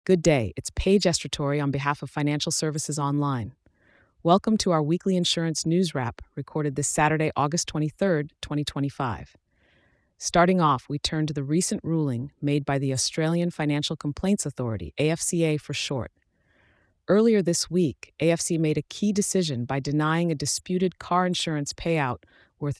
Good day, it's Paige Estratori on behalf of Financial Services Online. Welcome to our weekly insurance news wrap, recorded this Saturday, August 23rd, 2025. Starting off, we turn to the recent ruling made by the Australian Financial Complaints Authority, AFCA for short. Earlier this week, AFC made a key decision by denying a disputed car insurance payout worth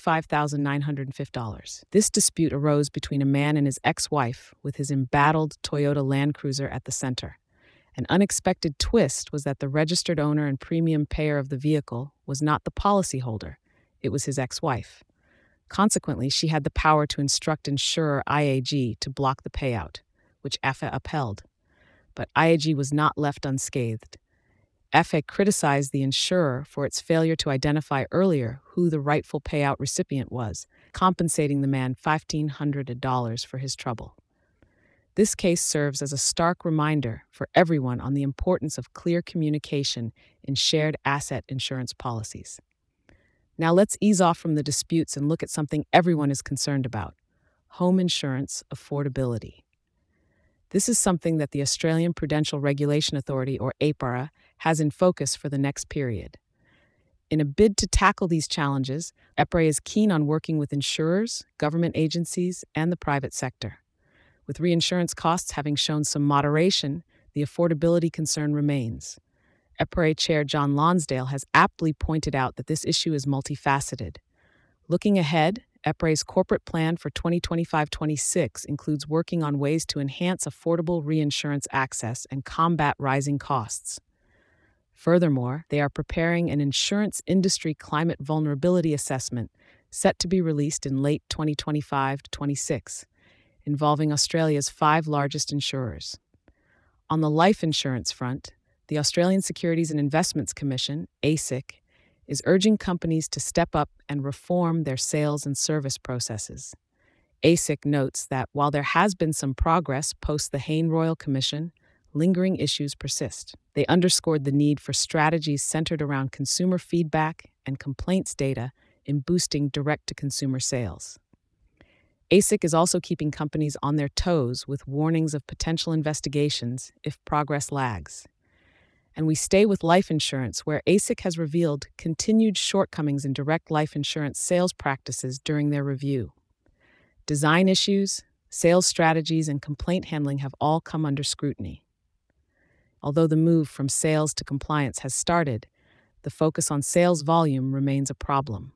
$55,950. This dispute arose between a man and his ex-wife, with his embattled Toyota Land Cruiser at the center. An unexpected twist was that the registered owner and premium payer of the vehicle was not the policyholder, it was his ex-wife. Consequently, she had the power to instruct insurer IAG to block the payout, which AFA upheld. But IAG was not left unscathed. AFA criticized the insurer for its failure to identify earlier who the rightful payout recipient was, compensating the man $1,500 for his trouble. This case serves as a stark reminder for everyone on the importance of clear communication in shared asset insurance policies. Now let's ease off from the disputes and look at something everyone is concerned about: home insurance affordability. This is something that the Australian Prudential Regulation Authority, or APRA, has in focus for the next period. In a bid to tackle these challenges, APRA is keen on working with insurers, government agencies, and the private sector. With reinsurance costs having shown some moderation, the affordability concern remains. EPRA Chair John Lonsdale has aptly pointed out that this issue is multifaceted. Looking ahead, EPRA's corporate plan for 2025-26 includes working on ways to enhance affordable reinsurance access and combat rising costs. Furthermore, they are preparing an insurance industry climate vulnerability assessment set to be released in late 2025-26, involving Australia's 5 largest insurers. On the life insurance front, the Australian Securities and Investments Commission, ASIC, is urging companies to step up and reform their sales and service processes. ASIC notes that while there has been some progress post the Hayne Royal Commission, lingering issues persist. They underscored the need for strategies centered around consumer feedback and complaints data in boosting direct-to-consumer sales. ASIC is also keeping companies on their toes with warnings of potential investigations if progress lags. And we stay with life insurance, where ASIC has revealed continued shortcomings in direct life insurance sales practices during their review. Design issues, sales strategies, and complaint handling have all come under scrutiny. Although the move from sales to compliance has started, the focus on sales volume remains a problem.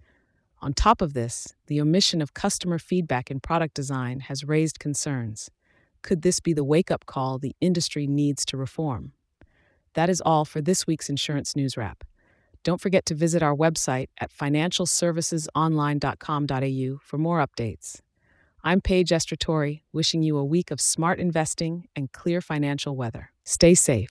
On top of this, the omission of customer feedback in product design has raised concerns. Could this be the wake-up call the industry needs to reform? That is all for this week's Insurance News Wrap. Don't forget to visit our website at financialservicesonline.com.au for more updates. I'm Paige Estratori, wishing you a week of smart investing and clear financial weather. Stay safe.